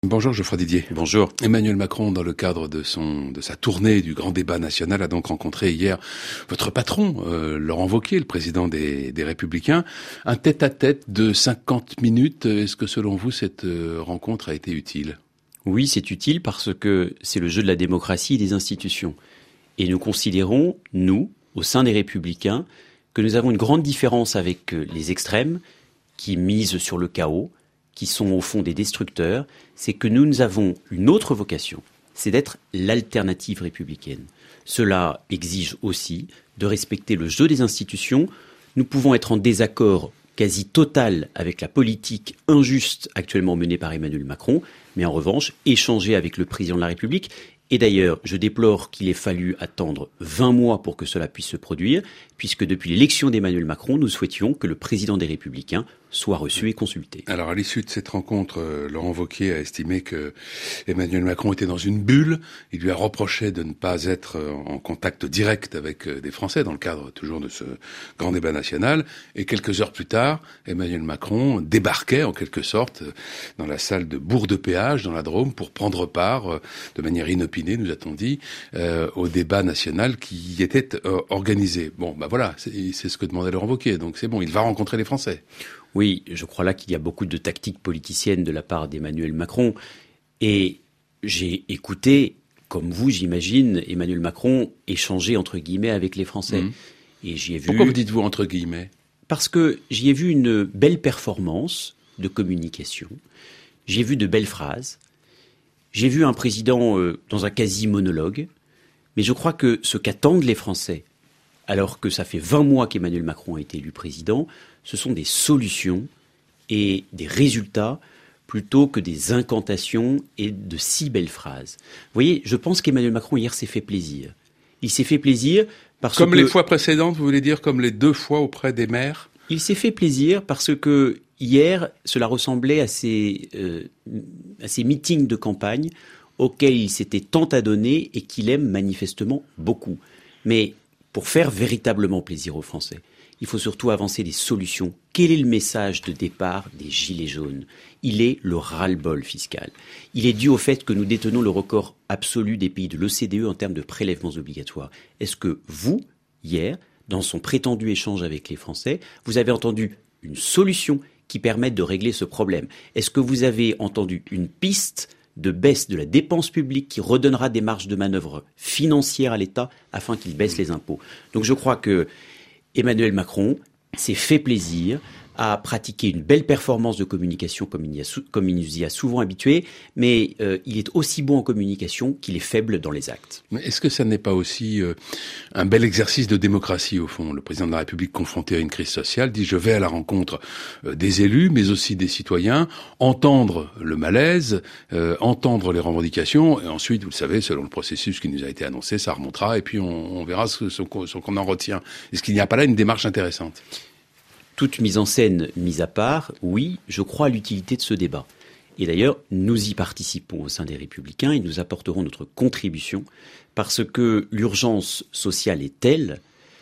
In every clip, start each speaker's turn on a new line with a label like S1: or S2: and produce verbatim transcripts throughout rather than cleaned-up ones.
S1: Bonjour Geoffroy Didier.
S2: Bonjour.
S1: Emmanuel Macron, dans le cadre de son de sa tournée du grand débat national, a donc rencontré hier votre patron, euh, Laurent Wauquiez, le président des, des Républicains. Un tête-à-tête de cinquante minutes. Est-ce que selon vous, cette euh, rencontre a été utile ?
S2: Oui, c'est utile parce que c'est le jeu de la démocratie et des institutions. Et nous considérons, nous, au sein des Républicains, que nous avons une grande différence avec les extrêmes qui misent sur le chaos, qui sont au fond des destructeurs, c'est que nous, nous avons une autre vocation, c'est d'être l'alternative républicaine. Cela exige aussi de respecter le jeu des institutions. Nous pouvons être en désaccord quasi total avec la politique injuste actuellement menée par Emmanuel Macron, mais en revanche, échanger avec le président de la République. Et d'ailleurs, je déplore qu'il ait fallu attendre vingt mois pour que cela puisse se produire, puisque depuis l'élection d'Emmanuel Macron, nous souhaitions que le président des Républicains soit reçu et consulté.
S1: Alors, à l'issue de cette rencontre, euh, Laurent Wauquiez a estimé que Emmanuel Macron était dans une bulle. Il lui a reproché de ne pas être euh, en contact direct avec euh, des Français, dans le cadre toujours de ce grand débat national. Et quelques heures plus tard, Emmanuel Macron débarquait, en quelque sorte, euh, dans la salle de Bourg-de-Péage, dans la Drôme, pour prendre part, euh, de manière inopinée, nous a-t-on dit, euh, au débat national qui était euh, organisé. Bon, bah voilà, c'est, c'est ce que demandait Laurent Wauquiez. Donc c'est bon, il va rencontrer les Français.
S2: Oui, je crois là qu'il y a beaucoup de tactique politicienne de la part d'Emmanuel Macron. Et j'ai écouté, comme vous, j'imagine, Emmanuel Macron échanger, entre guillemets, avec les Français. Mmh. Et j'y ai vu...
S1: Pourquoi vous dites-vous entre guillemets ?
S2: Parce que j'y ai vu une belle performance de communication. J'ai vu de belles phrases. J'ai vu un président euh, dans un quasi-monologue. Mais je crois que ce qu'attendent les Français, alors que ça fait vingt mois qu'Emmanuel Macron a été élu président, ce sont des solutions et des résultats plutôt que des incantations et de si belles phrases. Vous voyez, je pense qu'Emmanuel Macron hier s'est fait plaisir. Il s'est fait plaisir parce
S1: comme
S2: que...
S1: Comme les fois précédentes, vous voulez dire comme les deux fois auprès des maires ?
S2: Il s'est fait plaisir parce que hier, cela ressemblait à ces, euh, à ces meetings de campagne auxquels il s'était tant adonné et qu'il aime manifestement beaucoup. Mais pour faire véritablement plaisir aux Français, il faut surtout avancer des solutions. Quel est le message de départ des Gilets jaunes ? Il est le ras-le-bol fiscal. Il est dû au fait que nous détenons le record absolu des pays de l'O C D E en termes de prélèvements obligatoires. Est-ce que vous, hier, dans son prétendu échange avec les Français, vous avez entendu une solution qui permette de régler ce problème ? Est-ce que vous avez entendu une piste de baisse de la dépense publique qui redonnera des marges de manœuvre financières à l'État afin qu'il baisse les impôts ? Donc je crois que Emmanuel Macron s'est fait plaisir à pratiquer une belle performance de communication comme il, y a sou- comme il nous y a souvent habitués, mais euh, il est aussi bon en communication qu'il est faible dans les actes.
S1: Mais est-ce que ça n'est pas aussi euh, un bel exercice de démocratie au fond ? Le président de la République, confronté à une crise sociale, dit « je vais à la rencontre euh, des élus, mais aussi des citoyens, entendre le malaise, euh, entendre les revendications, et ensuite, vous le savez, selon le processus qui nous a été annoncé, ça remontera, et puis on, on verra ce, ce, ce qu'on en retient. Est-ce qu'il n'y a pas là une démarche intéressante ? »
S2: Toute mise en scène mise à part, oui, je crois à l'utilité de ce débat. Et d'ailleurs, nous y participons au sein des Républicains et nous apporterons notre contribution parce que l'urgence sociale est telle,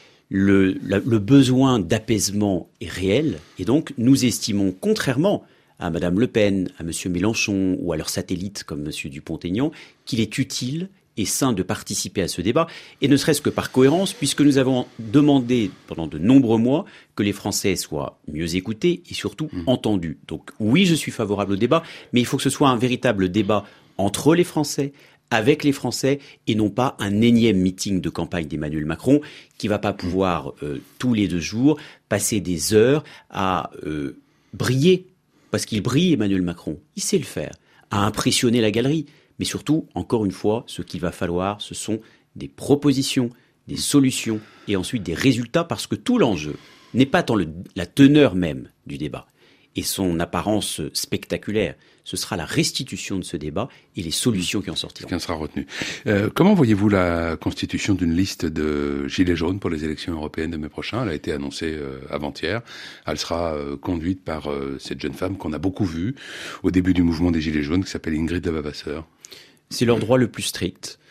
S2: le, la, le besoin d'apaisement est réel et donc nous estimons, contrairement à Madame Le Pen, à Monsieur Mélenchon ou à leurs satellites comme Monsieur Dupont-Aignan, qu'il est utile et sain de participer à ce débat, et ne serait-ce que par cohérence, puisque nous avons demandé pendant de nombreux mois que les Français soient mieux écoutés et surtout mmh. entendus. Donc oui, je suis favorable au débat, mais il faut que ce soit un véritable débat entre les Français, avec les Français, et non pas un énième meeting de campagne d'Emmanuel Macron qui va pas pouvoir, euh, tous les deux jours, passer des heures à euh, briller, parce qu'il brille Emmanuel Macron, il sait le faire, à impressionner la galerie. Mais surtout, encore une fois, ce qu'il va falloir, ce sont des propositions, des solutions et ensuite des résultats, parce que tout l'enjeu n'est pas tant le, la teneur même du débat et son apparence spectaculaire. Ce sera la restitution de ce débat et les solutions qui en sortiront.
S1: Ce qui en sera retenu. Euh, comment voyez-vous la constitution d'une liste de gilets jaunes pour les élections européennes de mai prochain ? Elle a été annoncée euh, avant-hier. Elle sera euh, conduite par euh, cette jeune femme qu'on a beaucoup vue au début du mouvement des gilets jaunes, qui s'appelle Ingrid Lavavasseur.
S2: C'est leur droit le plus strict.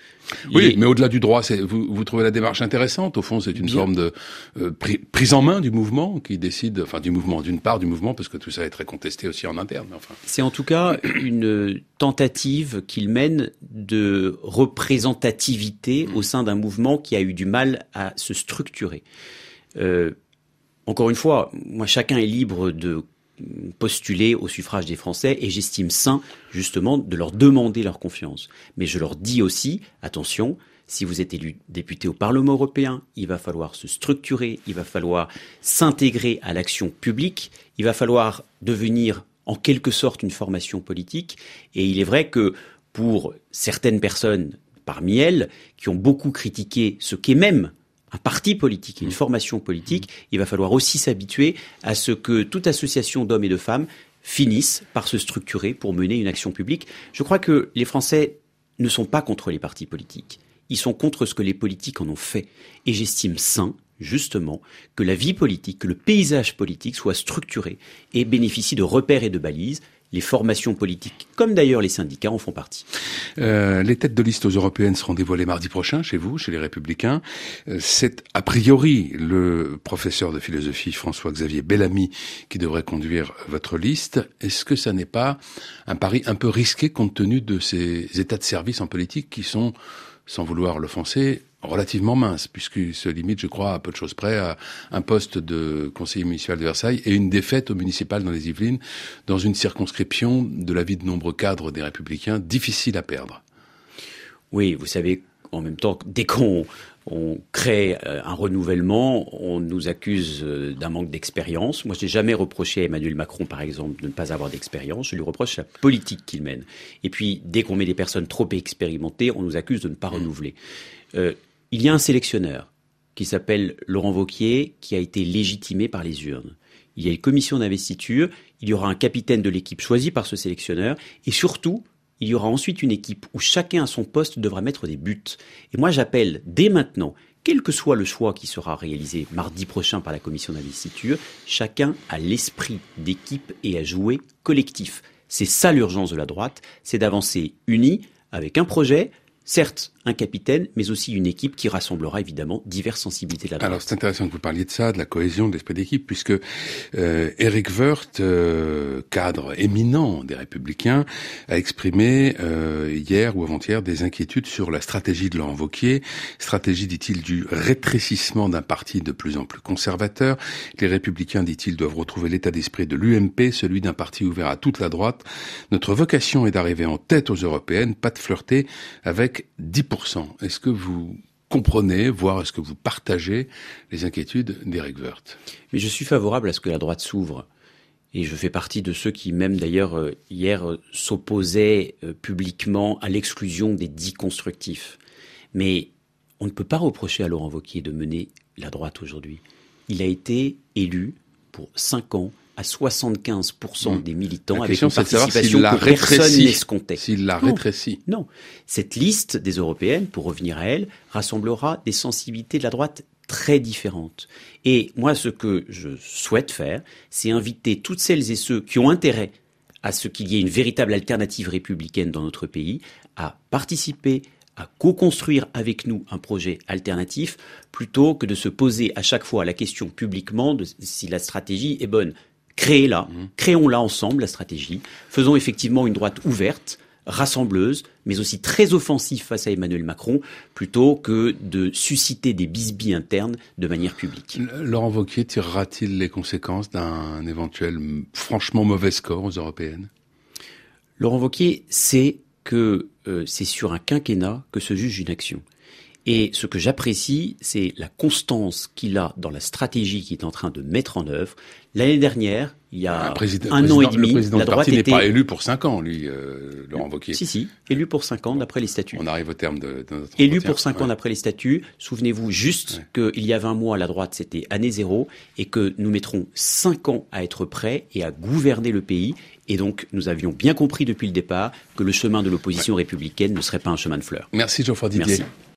S1: Oui,
S2: Et...
S1: mais au-delà du droit, c'est, vous, vous trouvez la démarche intéressante. Au fond, c'est une Bien. forme de euh, pri- prise en main du mouvement qui décide, enfin du mouvement, d'une part du mouvement, parce que tout ça est très contesté aussi en interne. Mais enfin.
S2: C'est en tout cas une tentative qu'il mène de représentativité mmh. au sein d'un mouvement qui a eu du mal à se structurer. Euh, encore une fois, moi, chacun est libre de postuler au suffrage des Français et j'estime sain justement de leur demander leur confiance. Mais je leur dis aussi, attention, si vous êtes élu député au Parlement européen, il va falloir se structurer, il va falloir s'intégrer à l'action publique, il va falloir devenir en quelque sorte une formation politique. Et il est vrai que pour certaines personnes parmi elles qui ont beaucoup critiqué ce qu'est même un parti politique, une formation politique, il va falloir aussi s'habituer à ce que toute association d'hommes et de femmes finisse par se structurer pour mener une action publique. Je crois que les Français ne sont pas contre les partis politiques. Ils sont contre ce que les politiques en ont fait. Et j'estime sain, justement, que la vie politique, que le paysage politique soit structuré et bénéficie de repères et de balises. Les formations politiques, comme d'ailleurs les syndicats, en font partie.
S1: Euh, les têtes de liste aux européennes seront dévoilées mardi prochain chez vous, chez les Républicains. Euh, c'est a priori le professeur de philosophie François-Xavier Bellamy qui devrait conduire votre liste. Est-ce que ça n'est pas un pari un peu risqué compte tenu de ces états de service en politique qui sont, sans vouloir l'offenser, relativement mince, puisqu'il se limite, je crois, à peu de choses près, à un poste de conseiller municipal de Versailles et une défaite au municipal dans les Yvelines, dans une circonscription de la vie de nombreux cadres des Républicains, difficile à perdre.
S2: Oui, vous savez, en même temps, dès qu'on on crée un renouvellement, on nous accuse d'un manque d'expérience. Moi, je n'ai jamais reproché à Emmanuel Macron, par exemple, de ne pas avoir d'expérience. Je lui reproche la politique qu'il mène. Et puis, dès qu'on met des personnes trop expérimentées, on nous accuse de ne pas renouveler. Euh, il y a un sélectionneur qui s'appelle Laurent Wauquiez, qui a été légitimé par les urnes. Il y a une commission d'investiture, il y aura un capitaine de l'équipe choisi par ce sélectionneur, et surtout, il y aura ensuite une équipe où chacun à son poste devra mettre des buts. Et moi, j'appelle dès maintenant, quel que soit le choix qui sera réalisé mardi prochain par la commission d'investiture, chacun a l'esprit d'équipe et à jouer collectif. C'est ça l'urgence de la droite, c'est d'avancer unis avec un projet. Certes, un capitaine, mais aussi une équipe qui rassemblera évidemment diverses sensibilités de la droite.
S1: Alors c'est intéressant que vous parliez de ça, de la cohésion, de l'esprit d'équipe, puisque euh, Éric Woerth, euh, cadre éminent des Républicains, a exprimé euh, hier ou avant-hier des inquiétudes sur la stratégie de Laurent Wauquiez. Stratégie, dit-il, du rétrécissement d'un parti de plus en plus conservateur. Les Républicains, dit-il, doivent retrouver l'état d'esprit de l'U M P, celui d'un parti ouvert à toute la droite. Notre vocation est d'arriver en tête aux européennes, pas de flirter avec dix pour cent. Est-ce que vous comprenez, voire est-ce que vous partagez les inquiétudes d'Éric Woerth ?
S2: Mais je suis favorable à ce que la droite s'ouvre. Et je fais partie de ceux qui, même d'ailleurs, euh, hier, euh, s'opposaient euh, publiquement à l'exclusion des dits constructifs. Mais on ne peut pas reprocher à Laurent Wauquiez de mener la droite aujourd'hui. Il a été élu pour cinq ans à soixante-quinze pour cent mmh. des militants, avec une participation que personne n'escomptait.
S1: S'il l'a rétréci.
S2: Non. Cette liste des européennes, pour revenir à elle, rassemblera des sensibilités de la droite très différentes. Et moi, ce que je souhaite faire, c'est inviter toutes celles et ceux qui ont intérêt à ce qu'il y ait une véritable alternative républicaine dans notre pays, à participer, à co-construire avec nous un projet alternatif, plutôt que de se poser à chaque fois la question publiquement de si la stratégie est bonne. Créez-la, mmh. créons-la ensemble, la stratégie. Faisons effectivement une droite ouverte, rassembleuse, mais aussi très offensive face à Emmanuel Macron, plutôt que de susciter des bisbilles internes de manière publique.
S1: Laurent Wauquiez tirera-t-il les conséquences d'un éventuel franchement mauvais score aux européennes ?
S2: Laurent Wauquiez sait que euh, c'est sur un quinquennat que se juge une action. Et ce que j'apprécie, c'est la constance qu'il a dans la stratégie qu'il est en train de mettre en œuvre. L'année dernière, il y a un, président, un an et demi,
S1: le président
S2: la droite
S1: parti
S2: était...
S1: n'est pas élu pour cinq ans, lui, euh, Laurent Wauquiez.
S2: Si, si, élu pour cinq ans d'après les statuts.
S1: On arrive au terme de, de notre
S2: Élu pour cinq
S1: ouais.
S2: ans d'après les statuts. Souvenez-vous juste ouais. qu'il y a vingt mois, la droite, c'était année zéro, et que nous mettrons cinq ans à être prêts et à gouverner le pays. Et donc, nous avions bien compris depuis le départ que le chemin de l'opposition ouais. républicaine ne serait pas un chemin de fleurs.
S1: Merci Geoffroy Didier.
S2: Merci.